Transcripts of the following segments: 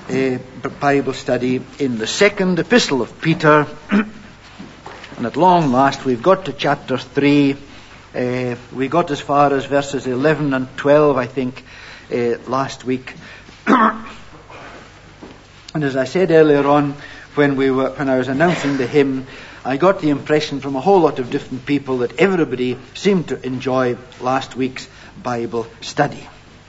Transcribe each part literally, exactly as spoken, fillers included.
uh, Bible study in the second epistle of Peter. And at long last we've got to chapter three. Uh, we got as far as verses eleven and twelve, I think, uh, last week. And as I said earlier on, when we were, when I was announcing the hymn, I got the impression from a whole lot of different people that everybody seemed to enjoy last week's Bible study.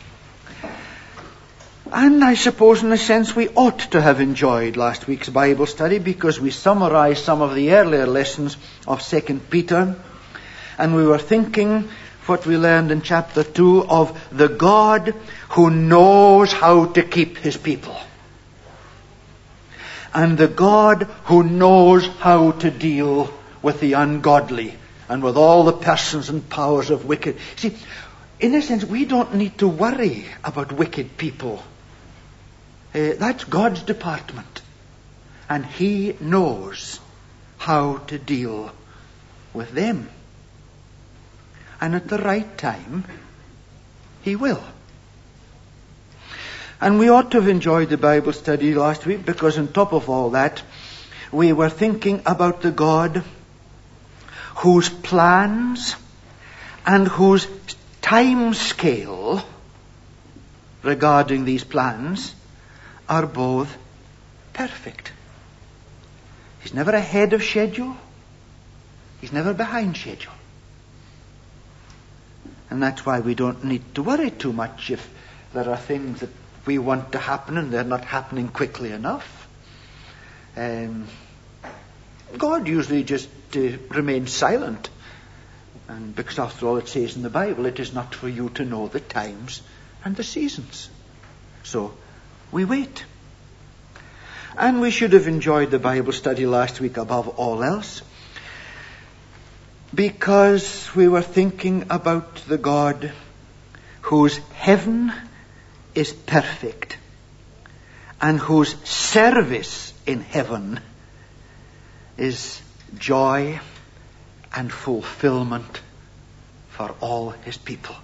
And I suppose in a sense we ought to have enjoyed last week's Bible study, because we summarized some of the earlier lessons of Second Peter, and we were thinking what we learned in chapter two of the God who knows how to keep his people, and the God who knows how to deal with the ungodly and with all the persons and powers of wicked. See, in a sense, we don't need to worry about wicked people. Uh, that's God's department. And he knows how to deal with them. And at the right time, he will. And we ought to have enjoyed the Bible study last week, because on top of all that, we were thinking about the God whose plans and whose time scale regarding these plans are both perfect. He's never ahead of schedule. He's never behind schedule. And that's why we don't need to worry too much if there are things that we want to happen and they're not happening quickly enough. Um, God usually just uh, remains silent. And because after all it says in the Bible, it is not for you to know the times and the seasons. So we wait. And we should have enjoyed the Bible study last week above all else, because we were thinking about the God whose heaven is perfect and whose service in heaven is joy and fulfillment for all his people.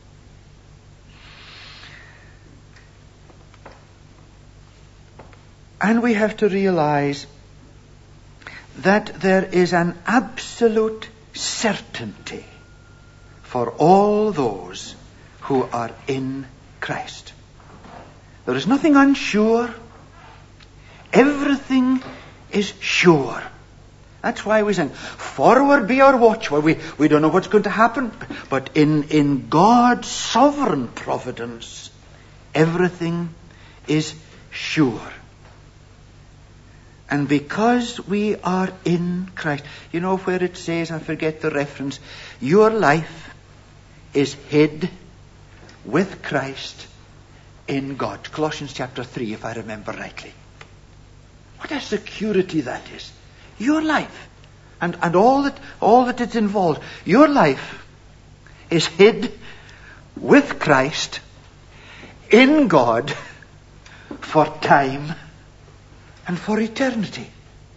And we have to realize that there is an absolute certainty for all those who are in Christ. There is nothing unsure. Everything is sure. That's why we sing, forward be our watch. Well, we, we don't know what's going to happen, but in, in God's sovereign providence, everything is sure. And because we are in Christ, you know where it says, I forget the reference, your life is hid with Christ in God. Colossians chapter three, if I remember rightly. What a security that is. Your life and, and all that all that it involves. Your life is hid with Christ in God for time and for eternity.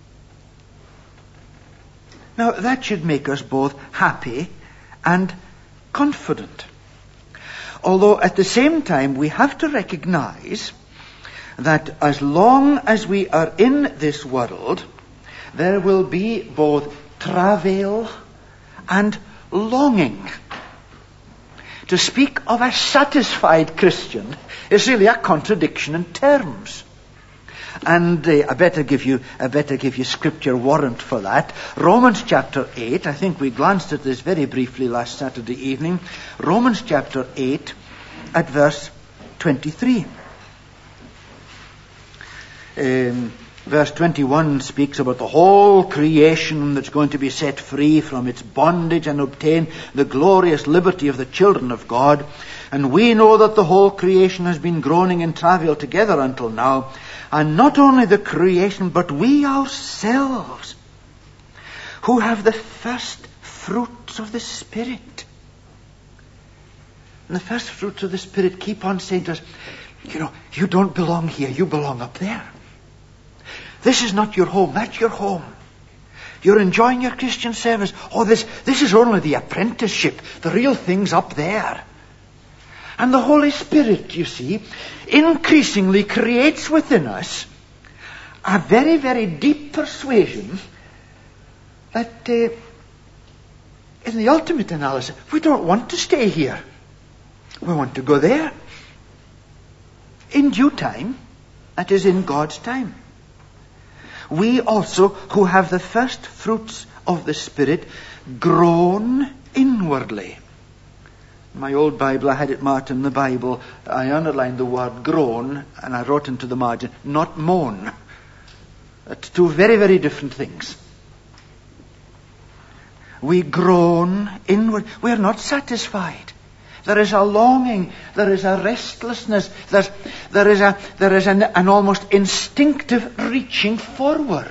Now that should make us both happy and confident. Although at the same time we have to recognize that as long as we are in this world, there will be both travail and longing. To speak of a satisfied Christian is really a contradiction in terms. And uh, I better give you, I better give you scripture warrant for that. Romans chapter eight, I think we glanced at this very briefly last Saturday evening. Romans chapter eight at verse twenty-three. Um, verse twenty-one speaks about the whole creation that's going to be set free from its bondage and obtain the glorious liberty of the children of God. And we know that the whole creation has been groaning in travail together until now. And not only the creation, but we ourselves, who have the first fruits of the Spirit. And the first fruits of the Spirit keep on saying to us, you know, you don't belong here, you belong up there. This is not your home, that's your home. You're enjoying your Christian service. Oh, this, this is only the apprenticeship. The real thing's up there. And the Holy Spirit, you see, increasingly creates within us a very, very deep persuasion that uh, in the ultimate analysis, we don't want to stay here. We want to go there. In due time, that is in God's time. We also, who have the first fruits of the Spirit, groan inwardly. In my old Bible, I had it marked in the Bible, I underlined the word groan, and I wrote into the margin, not moan. That's two very, very different things. We groan inward. We are not satisfied. There is a longing. There is a restlessness. There's, there is, a, there is an, an almost instinctive reaching forward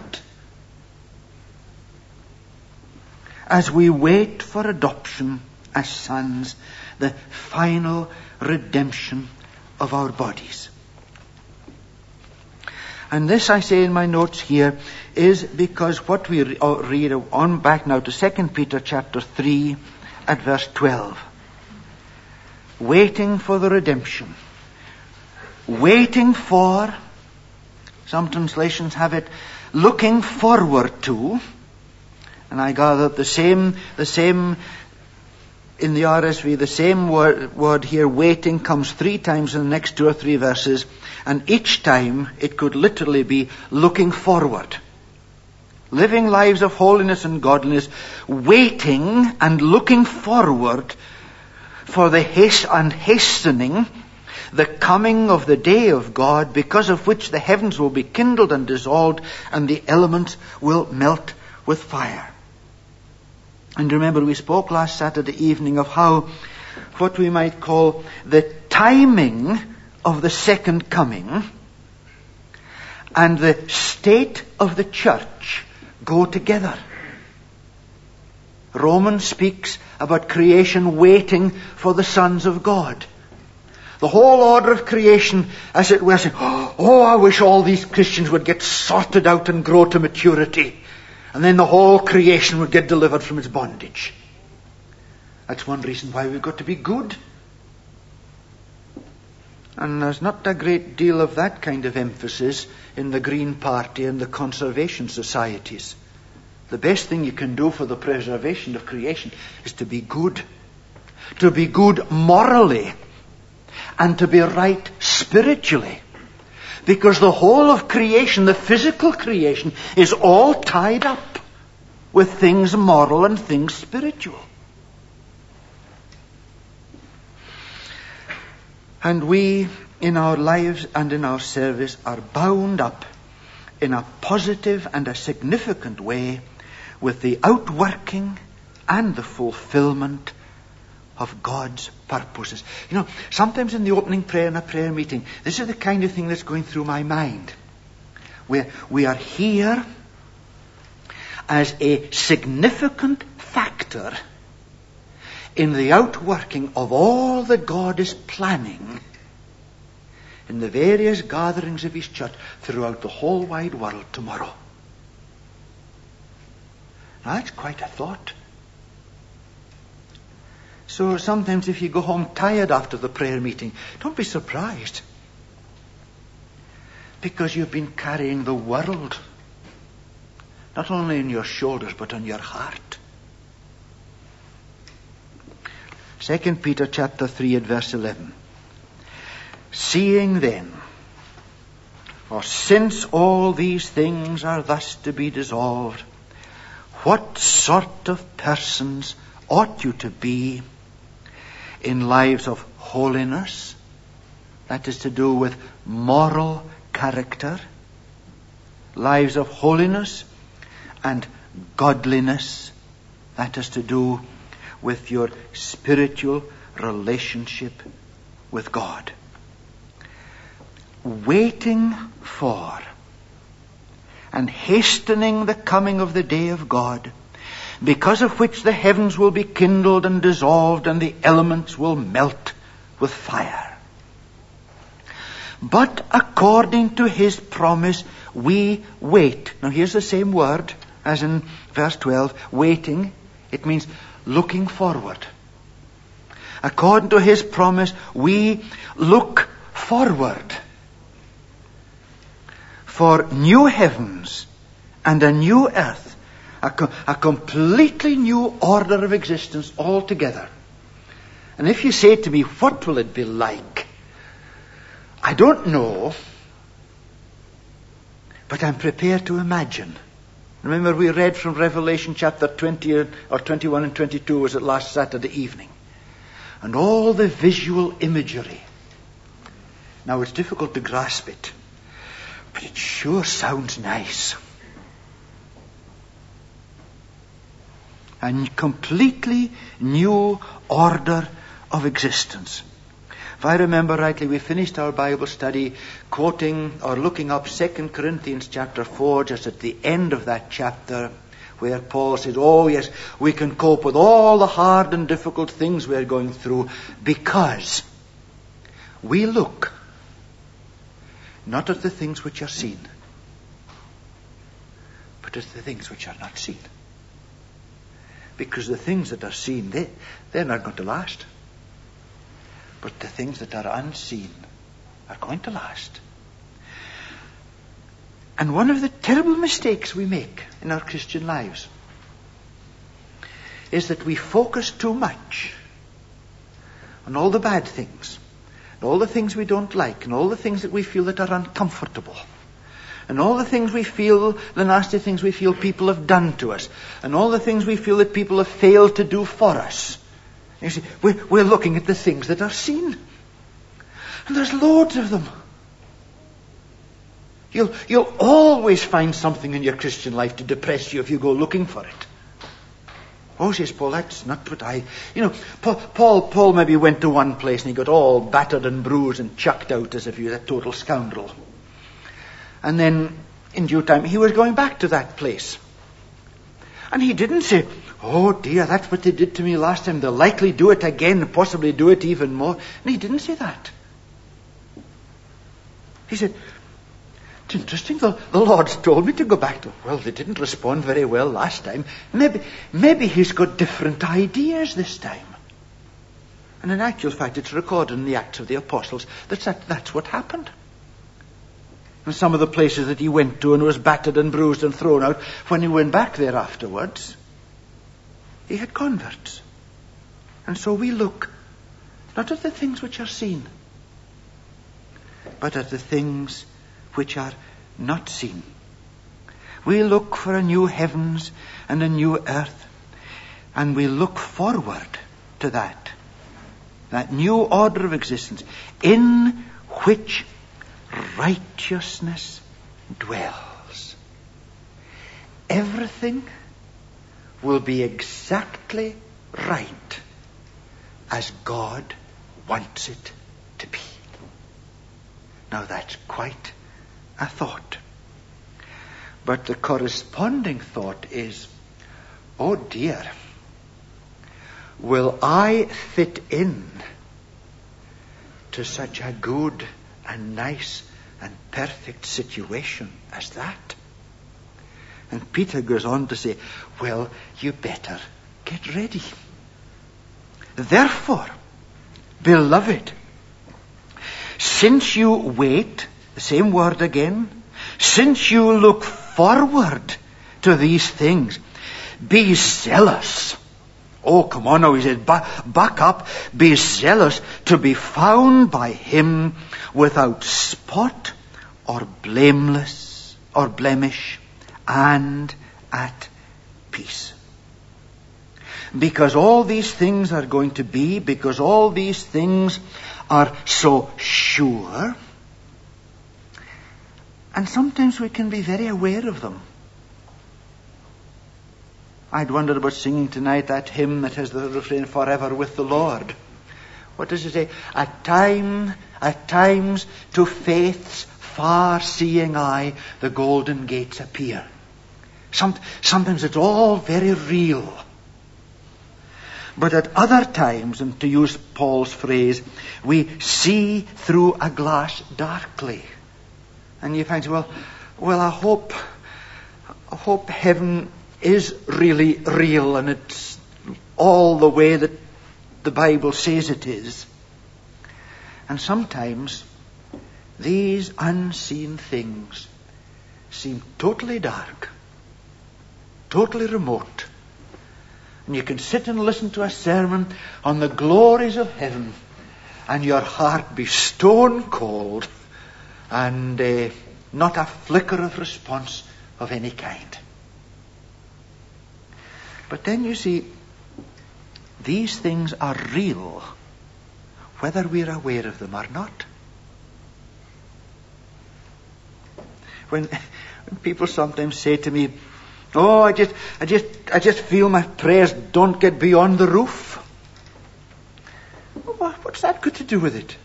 as we wait for adoption as sons, the final redemption of our bodies. And this, I say in my notes here, is because what we read on back now to Second Peter chapter three at verse twelve. Waiting for the redemption. Waiting for, some translations have it, looking forward to. And I gather the same, the same, in the R S V, the same word, word here, waiting, comes three times in the next two or three verses. And each time it could literally be looking forward. Living lives of holiness and godliness, waiting and looking forward for the haste and hastening the coming of the day of God, because of which the heavens will be kindled and dissolved, and the elements will melt with fire. And remember, we spoke last Saturday evening of how what we might call the timing of the second coming and the state of the church go together. Romans speaks about creation waiting for the sons of God. The whole order of creation, as it were, saying, oh, I wish all these Christians would get sorted out and grow to maturity. And then the whole creation would get delivered from its bondage. That's one reason why we've got to be good. And there's not a great deal of that kind of emphasis in the Green Party and the conservation societies. The best thing you can do for the preservation of creation is to be good. To be good morally. And to be right spiritually. Because the whole of creation, the physical creation, is all tied up with things moral and things spiritual. And we, in our lives and in our service, are bound up in a positive and a significant way with the outworking and the fulfillment of God's purposes. You know, sometimes in the opening prayer in a prayer meeting, this is the kind of thing that's going through my mind. Where we are here as a significant factor in the outworking of all that God is planning in the various gatherings of His church throughout the whole wide world tomorrow. Now that's quite a thought. So sometimes if you go home tired after the prayer meeting, don't be surprised. Because you've been carrying the world, not only on your shoulders, but on your heart. Second Peter chapter three at verse eleven. Seeing then, or since all these things are thus to be dissolved, what sort of persons ought you to be in lives of holiness? That is to do with moral character. Lives of holiness and godliness. That is to do with your spiritual relationship with God. Waiting for and hastening the coming of the day of God, because of which the heavens will be kindled and dissolved and the elements will melt with fire. But according to His promise, we wait. Now here's the same word as in verse twelve, waiting. It means looking forward. according to his promise, we look forward for new heavens and a new earth, a, co- a completely new order of existence altogether. And if you say to me, what will it be like? I don't know, but I'm prepared to imagine. Remember, we read from Revelation chapter twenty or twenty-one and twenty-two, was it last Saturday evening? And all the visual imagery. Now, it's difficult to grasp it, but it sure sounds nice. A completely new order of existence. If I remember rightly, we finished our Bible study quoting or looking up Second Corinthians chapter four, just at the end of that chapter, where Paul said, oh yes, we can cope with all the hard and difficult things we're going through because we look not at the things which are seen, but at the things which are not seen. Because the things that are seen, they, they're not going to last. But the things that are unseen are going to last. And one of the terrible mistakes we make in our Christian lives is that we focus too much on all the bad things, and all the things we don't like, and all the things that we feel that are uncomfortable, and all the things we feel, the nasty things we feel people have done to us, and all the things we feel that people have failed to do for us. You see, we're, we're looking at the things that are seen. And there's loads of them. You'll, you'll always find something in your Christian life to depress you if you go looking for it. Oh, says Paul, that's not what I... You know, Paul, Paul, Paul maybe went to one place and he got all battered and bruised and chucked out as if he was a total scoundrel. And then, in due time, he was going back to that place. And he didn't say, oh dear, that's what they did to me last time. They'll likely do it again, possibly do it even more. And he didn't say that. He said, it's interesting, the, the Lord's told me to go back to... Well, they didn't respond very well last time. Maybe, maybe he's got different ideas this time. And in actual fact, it's recorded in the Acts of the Apostles that, that that's what happened. And some of the places that he went to and was battered and bruised and thrown out, when he went back there afterwards, he had converts. And so we look not at the things which are seen, but at the things which are not seen. We look for a new heavens and a new earth, and we look forward to that, that new order of existence in which righteousness dwells. Everything will be exactly right as God wants it to be. Now that's quite a thought. But the corresponding thought is, oh dear, will I fit in to such a good and nice and perfect situation as that? And Peter goes on to say, well, you better get ready. Therefore, beloved, since you wait, the same word again, since you look forward to these things, be zealous. Oh, come on now, he said, back, back up, be zealous to be found by him without spot or blameless or blemish and at peace. Because all these things are going to be, because all these things are so sure, and sometimes we can be very aware of them. I'd wondered about singing tonight that hymn that has the refrain, forever with the Lord. What does it say? At time, at times to faith's far-seeing eye the golden gates appear. Some, sometimes it's all very real. But at other times, and to use Paul's phrase, we see through a glass darkly. And you find, well, well, I hope, I hope heaven is really real and it's all the way that the Bible says it is. And sometimes these unseen things seem totally dark, totally remote. And you can sit and listen to a sermon on the glories of heaven, and your heart be stone cold, and uh, not a flicker of response of any kind. But then you see, these things are real, whether we're aware of them or not. When, when people sometimes say to me, "Oh, I just, I just, I just feel my prayers don't get beyond the roof." Well, what's that got to do with it?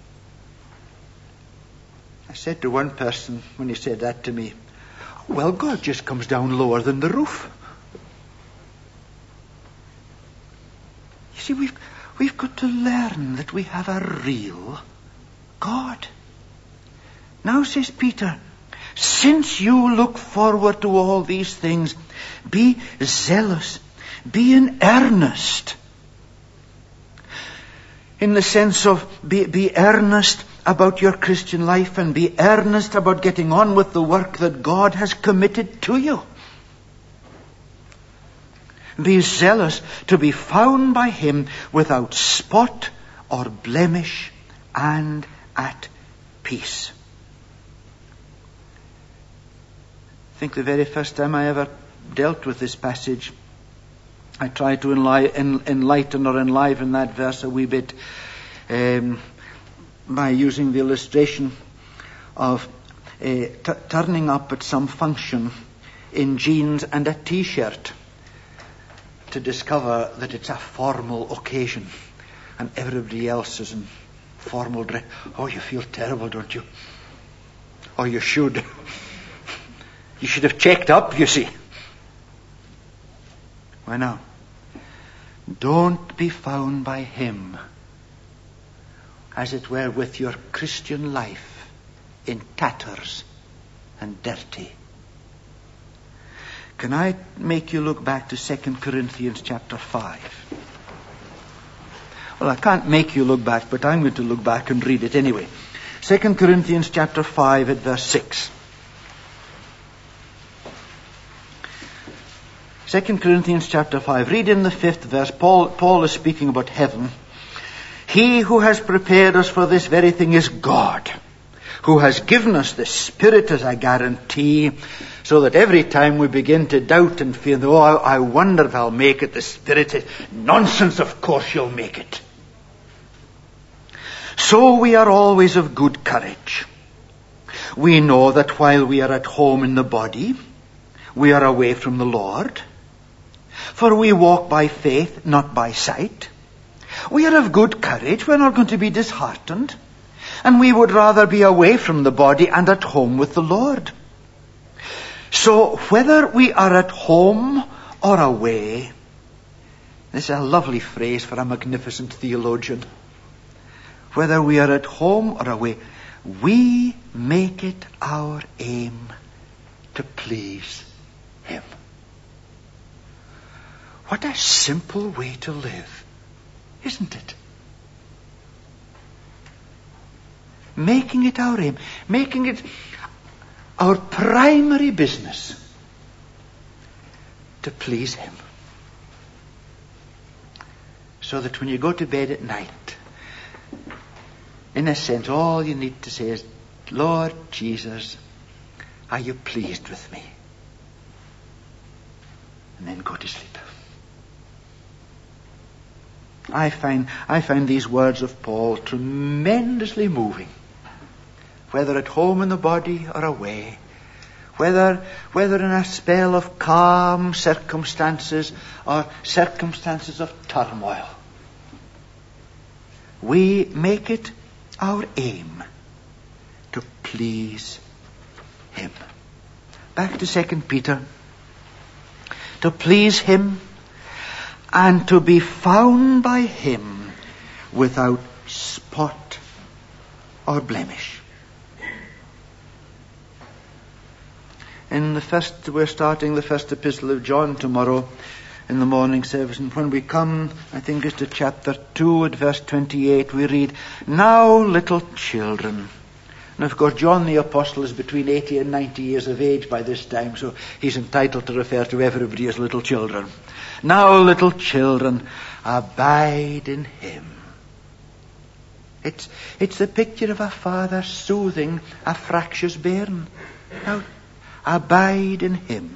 I said to one person when he said that to me, "Well, God just comes down lower than the roof." You see, we've, we've got to learn that we have a real God. Now, says Peter, since you look forward to all these things, be zealous, be in earnest. In the sense of be, be earnest about your Christian life and be earnest about getting on with the work that God has committed to you. Be zealous to be found by Him without spot or blemish and at peace. I think the very first time I ever dealt with this passage, I tried to enli- en- enlighten or enliven that verse a wee bit um, by using the illustration of uh, t- turning up at some function in jeans and a t-shirt to discover that it's a formal occasion and everybody else is in formal dress. Oh, you feel terrible, don't you? Oh, you should. You should have checked up, you see. Why now? Don't be found by Him, as it were, with your Christian life in tatters and dirty. Can I make you look back to Second Corinthians chapter five? Well, I can't make you look back, but I'm going to look back and read it anyway. Second Corinthians chapter five at verse six. Second Corinthians chapter five. Read in the fifth verse. Paul, Paul is speaking about heaven. He who has prepared us for this very thing is God, who has given us the Spirit as a guarantee, so that every time we begin to doubt and feel, oh, I, I wonder if I'll make it, the Spirit says, nonsense, of course you'll make it. So we are always of good courage. We know that while we are at home in the body, we are away from the Lord. For we walk by faith, not by sight. We are of good courage. We're not going to be disheartened. And we would rather be away from the body and at home with the Lord. So whether we are at home or away, this is a lovely phrase for a magnificent theologian. Whether we are at home or away, we make it our aim to please Him. What a simple way to live, isn't it? Making it our aim, making it our primary business to please Him. So that when you go to bed at night, in a sense, all you need to say is, Lord Jesus, are you pleased with me? And then go to sleep. I find, I find these words of Paul tremendously moving. Whether at home in the body or away, whether, whether in a spell of calm circumstances or circumstances of turmoil, we make it our aim to please Him. Back to Second Peter. To please Him and to be found by Him without spot or blemish. In the first, we're starting the first epistle of John tomorrow. in the morning service. And when we come, I think it's to chapter two at verse twenty-eight, we read, "Now, little children." And of course, John the Apostle is between eighty and ninety years of age by this time, so he's entitled to refer to everybody as little children. "Now, little children, abide in him." It's, it's the picture of a father soothing a fractious bairn. Now, abide in him,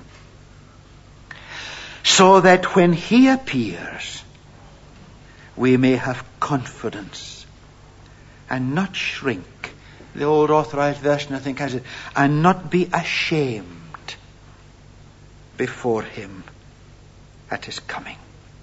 so that when he appears, we may have confidence and not shrink. The old Authorized Version, I think, has it, and not be ashamed before him at his coming.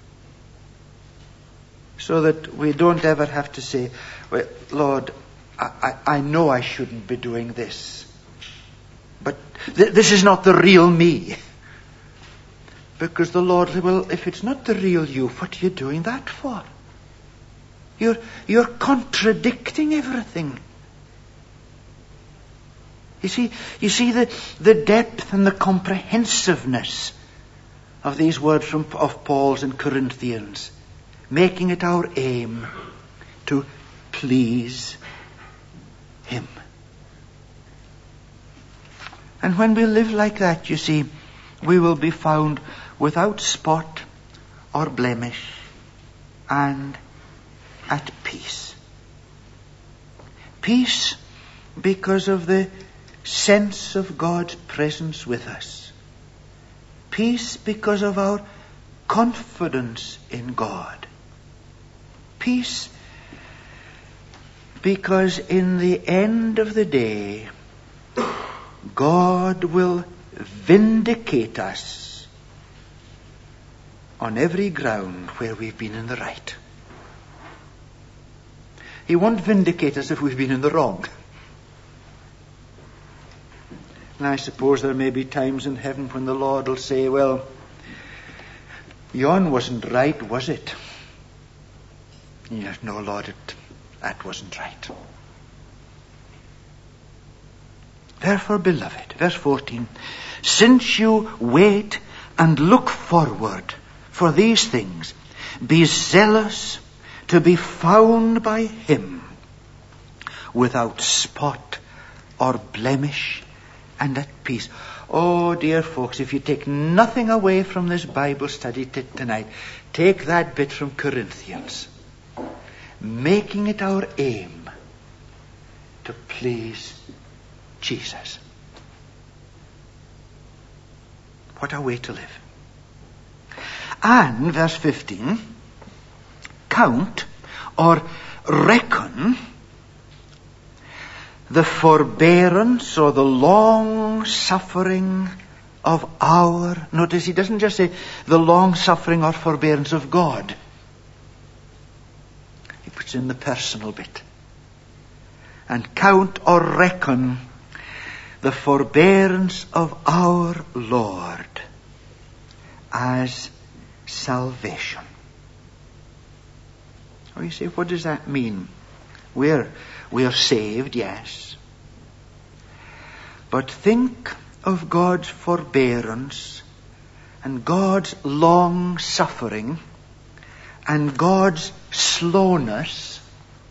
So that we don't ever have to say, "Well, Lord, I, I, I know I shouldn't be doing this, but th- this is not the real me." Because the Lord said, "Well, if it's not the real you, what are you doing that for? You're, you're contradicting everything." You see, you see the, the depth and the comprehensiveness of these words from, of Paul's in Corinthians, making it our aim to please him. And when we live like that, you see, we will be found without spot or blemish and at peace. Peace because of the sense of God's presence with us. Peace because of our confidence in God. Peace because in the end of the day, God will vindicate us on every ground where we've been in the right. He won't vindicate us if we've been in the wrong. And I suppose there may be times in heaven when the Lord will say, "Well, yon wasn't right, was it?" Yes, "No, Lord, it, that wasn't right." Therefore, beloved, verse fourteen, "Since you wait and look forward for these things, be zealous to be found by him without spot or blemish and at peace." Oh, dear folks, if you take nothing away from this Bible study t- tonight, take that bit from Corinthians. Making it our aim to please Jesus. What a way to live. And, verse fifteen, count or reckon the forbearance or the long suffering of our, notice he doesn't just say the long suffering or forbearance of God. He puts in the personal bit. And count or reckon the forbearance of our Lord as salvation. Oh, you say, what does that mean? We're, we're saved, yes. But think of God's forbearance and God's long suffering and God's slowness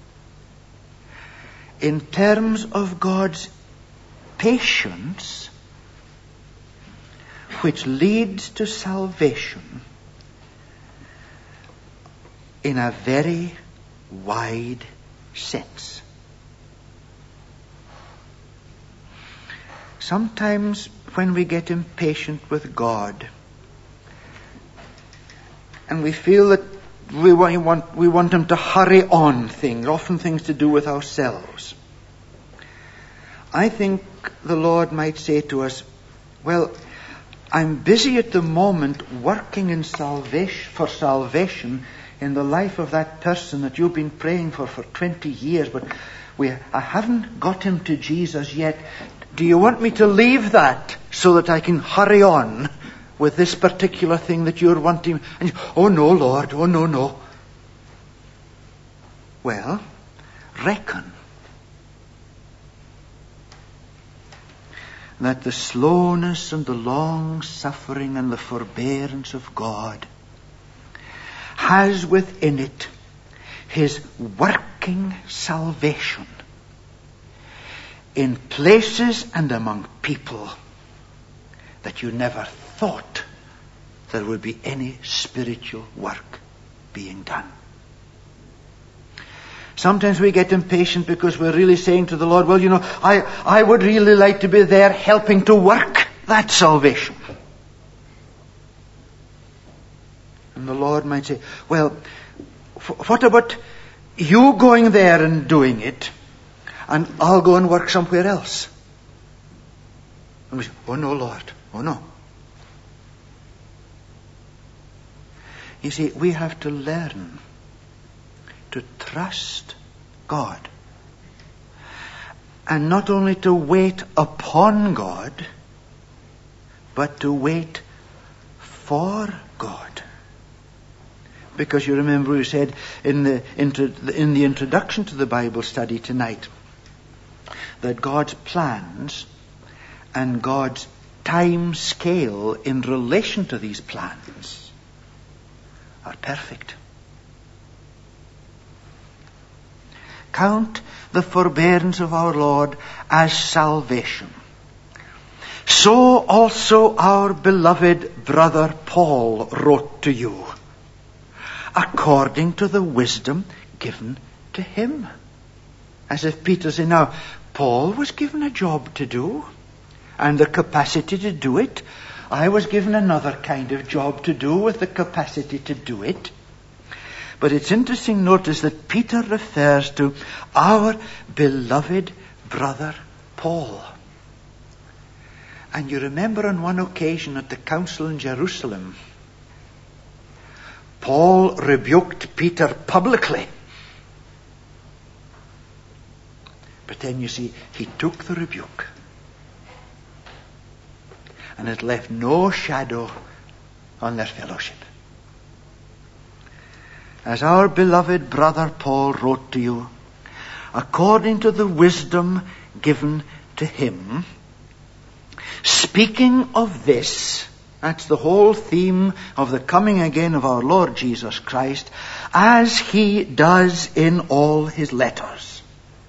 in terms of God's patience, which leads to salvation in a very wide sense. Sometimes when we get impatient with God and we feel that we want, we want him to hurry on things, often things to do with ourselves, I think the Lord might say to us, well, I'm busy at the moment working in salvation, for salvation in the life of that person that you've been praying for for twenty years, but we, I haven't got him to Jesus yet. Do you want me to leave that so that I can hurry on with this particular thing that you're wanting? And you, oh no, Lord, oh no, no. Well, reckon that the slowness and the long suffering and the forbearance of God has within it his working salvation in places and among people that you never thought there would be any spiritual work being done. Sometimes we get impatient because we're really saying to the Lord, well, you know, I, I would really like to be there helping to work that salvation. And the Lord might say, well, f- what about you going there and doing it, and I'll go and work somewhere else? And we say, oh no, Lord, oh no. You see, we have to learn to trust God. And not only to wait upon God, but to wait for God. Because you remember we said in the, in the introduction to the Bible study tonight that God's plans and God's time scale in relation to these plans are perfect. Count the forbearance of our Lord as salvation. So also our beloved brother Paul wrote to you, according to the wisdom given to him. As if Peter said, now, Paul was given a job to do, and the capacity to do it. I was given another kind of job to do with the capacity to do it. But it's interesting, notice that Peter refers to our beloved brother Paul. And you remember on one occasion at the council in Jerusalem, Paul rebuked Peter publicly. But then you see, he took the rebuke. And it left no shadow on their fellowship. As our beloved brother Paul wrote to you, according to the wisdom given to him, speaking of this, that's the whole theme of the coming again of our Lord Jesus Christ, as he does in all his letters.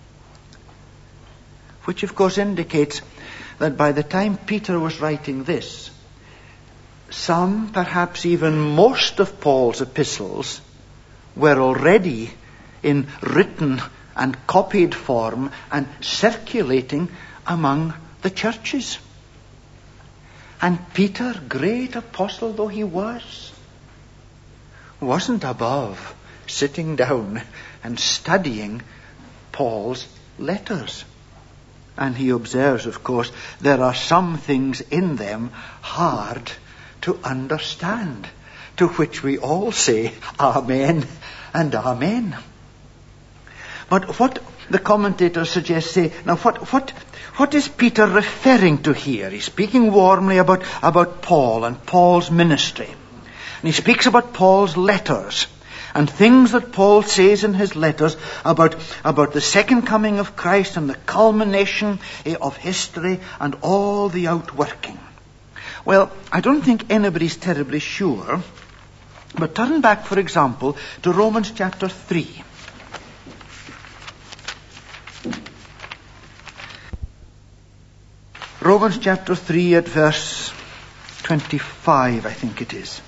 Which of course indicates that by the time Peter was writing this, some, perhaps even most of Paul's epistles were already in written and copied form and circulating among the churches. And Peter, great apostle though he was, wasn't above sitting down and studying Paul's letters. And he observes, of course, there are some things in them hard to understand, to which we all say amen and amen. But what the commentators suggest, say, now what, what, what is Peter referring to here? He's speaking warmly about, about Paul and Paul's ministry. And he speaks about Paul's letters and things that Paul says in his letters about, about the second coming of Christ and the culmination of history and all the outworking. Well, I don't think anybody's terribly sure, but turn back, for example, to Romans chapter three. Romans chapter three at verse twenty-five, I think it is.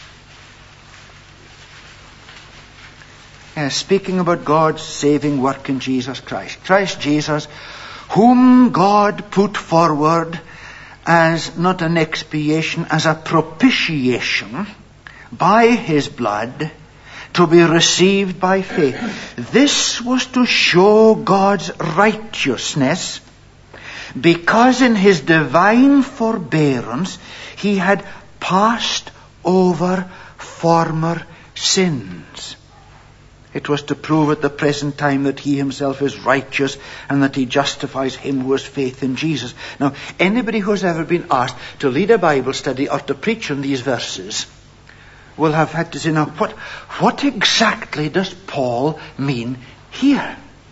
Uh, speaking about God's saving work in Jesus Christ. Christ Jesus, whom God put forward as not an expiation, as a propitiation by his blood to be received by faith. This was to show God's righteousness, because in his divine forbearance he had passed over former sins. It was to prove at the present time that he himself is righteous and that he justifies him who has faith in Jesus. Now, anybody who has ever been asked to lead a Bible study or to preach on these verses will have had to say, now, what, what exactly does Paul mean here?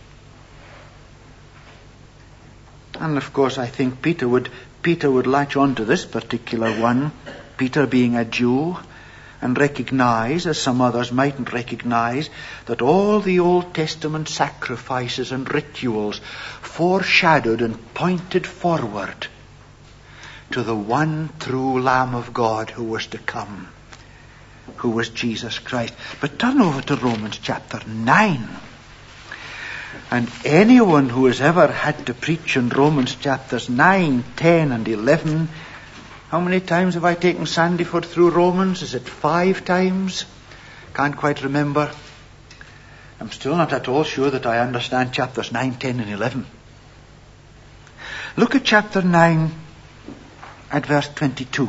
And of course, I think Peter would Peter would latch on to this particular one. Peter being a Jew, and recognize, as some others mightn't recognize, that all the Old Testament sacrifices and rituals foreshadowed and pointed forward to the one true Lamb of God who was to come, who was Jesus Christ. But turn over to Romans chapter nine. And anyone who has ever had to preach in Romans chapters nine, ten and eleven, how many times have I taken Sandyford through Romans? Is it five times? Can't quite remember. I'm still not at all sure that I understand chapters nine, ten and eleven. Look at chapter nine at verse twenty-two.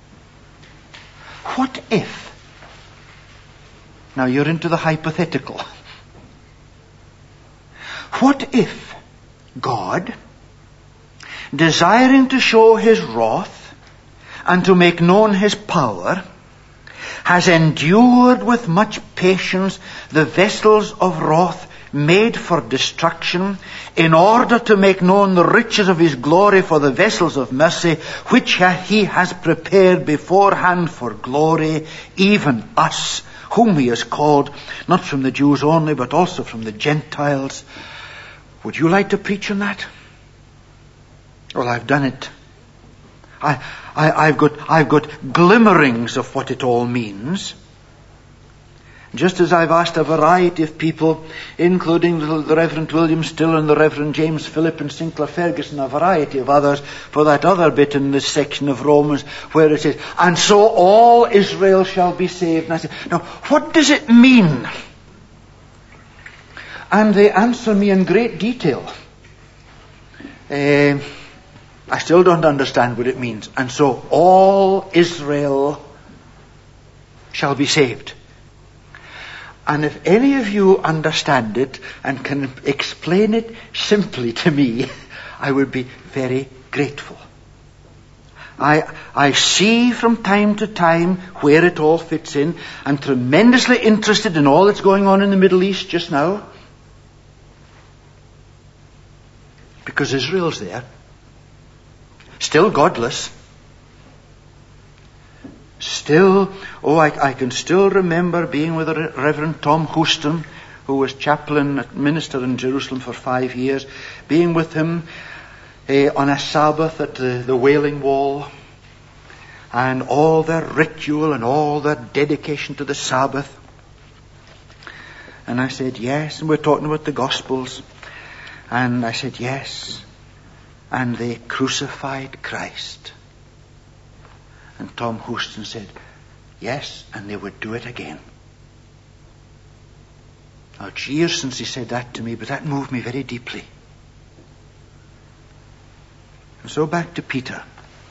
What if? Now you're into the hypothetical. What if God, desiring to show his wrath and to make known his power, has endured with much patience the vessels of wrath made for destruction, in order to make known the riches of his glory for the vessels of mercy, which he has prepared beforehand for glory, even us, whom he has called, not from the Jews only, but also from the Gentiles. Would you like to preach on that? Well, I've done it. I, I, I've got, I've got glimmerings of what it all means. Just as I've asked a variety of people, including the, the Reverend William Still and the Reverend James Phillip and Sinclair Ferguson, a variety of others, for that other bit in this section of Romans where it says, and so all Israel shall be saved. And I said, now, what does it mean? And they answer me in great detail. Uh, I still don't understand what it means. And so all Israel shall be saved. And if any of you understand it and can explain it simply to me, I would be very grateful. I, I see from time to time where it all fits in. I'm tremendously interested in all that's going on in the Middle East just now. Because Israel's there. Still godless. Still, oh, I, I can still remember being with the Reverend Tom Houston, who was chaplain, minister in Jerusalem for five years, being with him uh, on a Sabbath at the, the Wailing Wall, and all their ritual and all their dedication to the Sabbath. And I said, yes, and we're talking about the Gospels. And I said, yes. And they crucified Christ. And Tom Houston said, yes, and they would do it again. Now, it's years since he said that to me, but that moved me very deeply. And so back to Peter.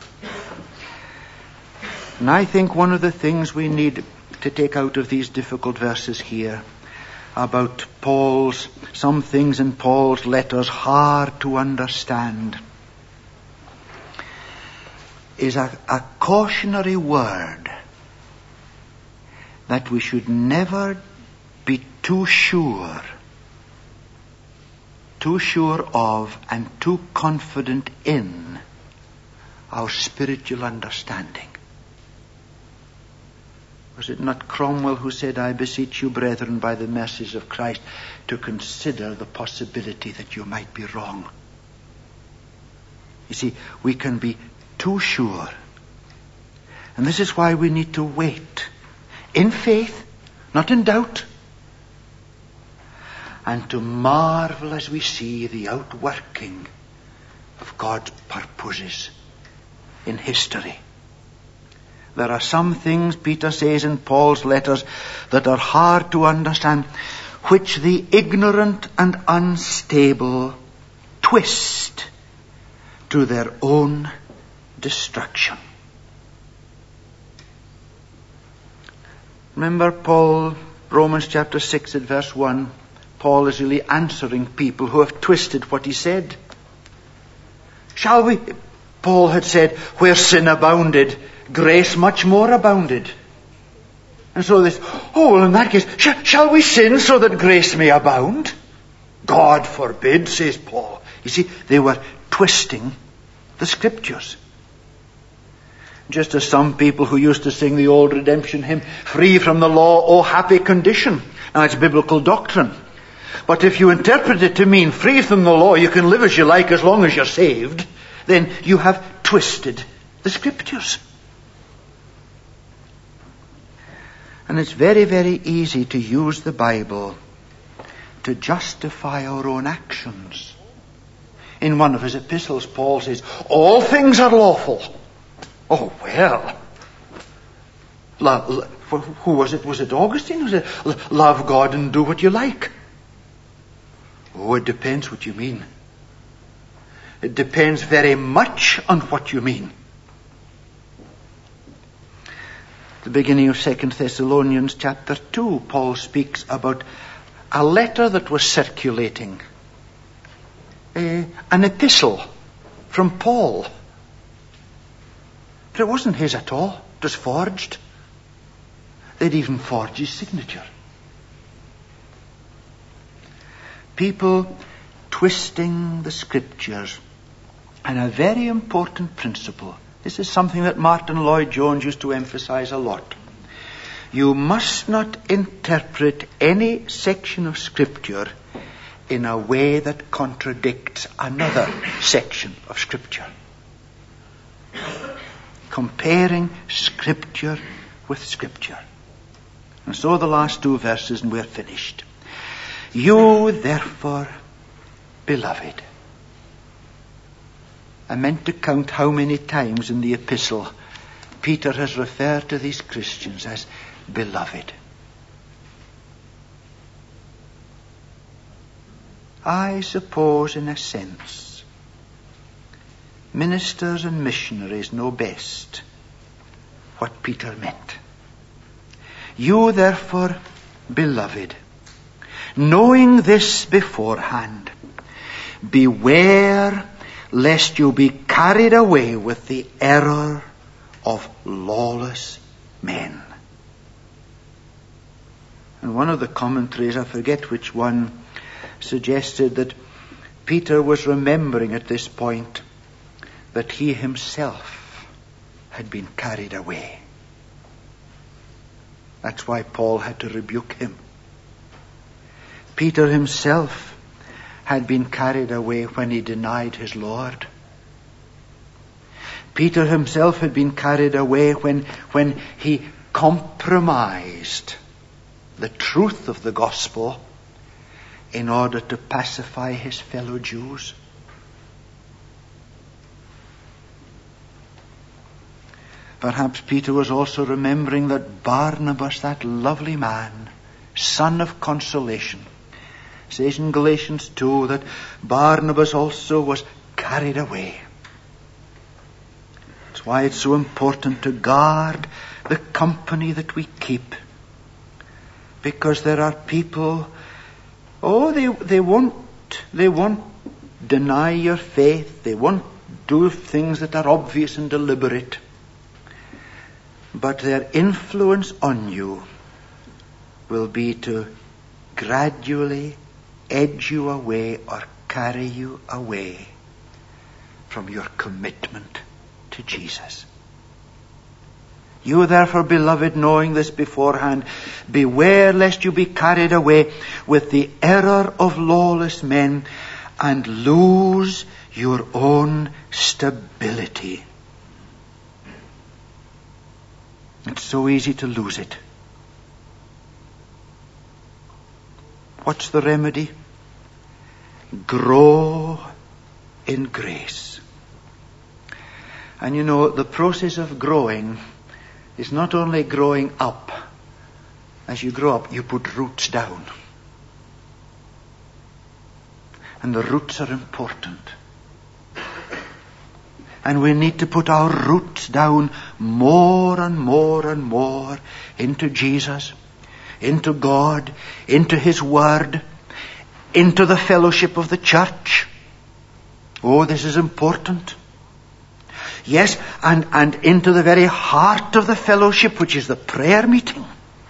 And I think one of the things we need to take out of these difficult verses here about Paul's, some things in Paul's letters hard to understand, is a, a cautionary word that we should never be too sure, too sure of and too confident in our spiritual understanding. Was it not Cromwell who said, I beseech you, brethren, by the mercies of Christ, to consider the possibility that you might be wrong? You see, we can be too sure. And this is why we need to wait in faith, not in doubt, and to marvel as we see the outworking of God's purposes in history. There are some things, Peter says in Paul's letters, that are hard to understand, which the ignorant and unstable twist to their own destruction. Remember Paul, Romans chapter six at verse one, Paul is really answering people who have twisted what he said. Shall we? Paul had said, where sin abounded, grace much more abounded. And so this, oh, well, in that case, sh- shall we sin so that grace may abound? God forbid, says Paul. You see, they were twisting the scriptures. Just as some people who used to sing the old redemption hymn, free from the law, oh happy condition. Now it's biblical doctrine. But if you interpret it to mean free from the law, you can live as you like as long as you're saved, then you have twisted the Scriptures. And it's very, very easy to use the Bible to justify our own actions. In one of his epistles, Paul says, all things are lawful. Oh, well. Lo- lo- who was it? Was it Augustine? Was it love God and do what you like? Oh, it depends what you mean. It depends very much on what you mean. At the beginning of Second Thessalonians chapter two, Paul speaks about a letter that was circulating. Uh, an epistle from Paul. But it wasn't his at all. It was forged. They'd even forged his signature. People twisting the Scriptures. And a very important principle. This is something that Martin Lloyd-Jones used to emphasize a lot. You must not interpret any section of Scripture in a way that contradicts another section of Scripture. Comparing Scripture with Scripture. And so the last two verses, and we're finished. You, therefore, beloved. I meant to count how many times in the epistle Peter has referred to these Christians as beloved. I suppose, in a sense, ministers and missionaries know best what Peter meant. You, therefore, beloved, knowing this beforehand, beware lest you be carried away with the error of lawless men. And one of the commentaries, I forget which one, suggested that Peter was remembering at this point that he himself had been carried away. That's why Paul had to rebuke him. Peter himself had been carried away when he denied his Lord. Peter himself had been carried away when, when he compromised the truth of the gospel in order to pacify his fellow Jews. Perhaps Peter was also remembering that Barnabas, that lovely man, son of consolation, says in Galatians two that Barnabas also was carried away. That's why it's so important to guard the company that we keep. Because there are people, oh, they they won't they won't deny your faith, they won't do things that are obvious and deliberate. But their influence on you will be to gradually edge you away or carry you away from your commitment to Jesus. You therefore, beloved, knowing this beforehand, beware lest you be carried away with the error of lawless men and lose your own stability. It's so easy to lose it. What's the remedy? Grow in grace. And you know, the process of growing is not only growing up. As you grow up, you put roots down. And the roots are important. And we need to put our roots down more and more and more into Jesus, into God, into His Word, into the fellowship of the church. Oh, this is important. Yes, and, and into the very heart of the fellowship, which is the prayer meeting.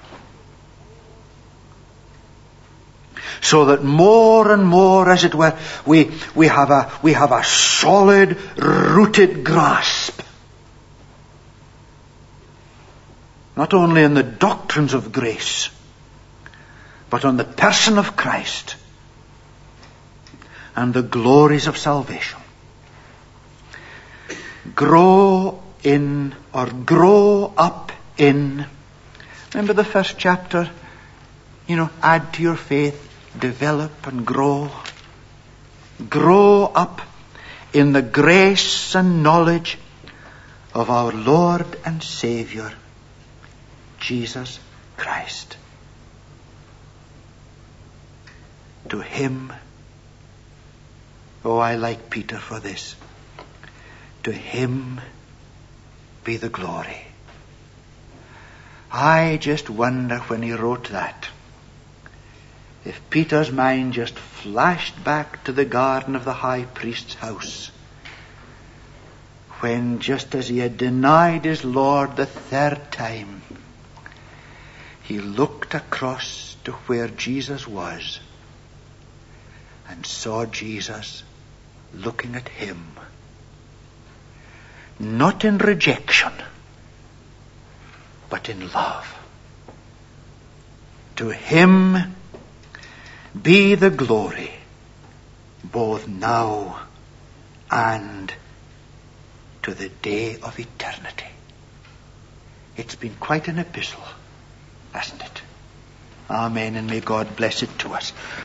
So that more and more, as it were, we, we have a, we have a solid, rooted grasp not only on the doctrines of grace, but on the person of Christ and the glories of salvation. Grow in, or grow up in. Remember the first chapter? You know, add to your faith, develop and grow. Grow up in the grace and knowledge of our Lord and Savior, Jesus Christ. To him, oh, I like Peter for this. To him be the glory. I just wonder when he wrote that, if Peter's mind just flashed back to the garden of the high priest's house, when just as he had denied his Lord the third time, he looked across to where Jesus was and saw Jesus looking at him, not in rejection, but in love. To him be the glory, both now and to the day of eternity. It's been quite an epistle, hasn't it? Amen, and may God bless it to us.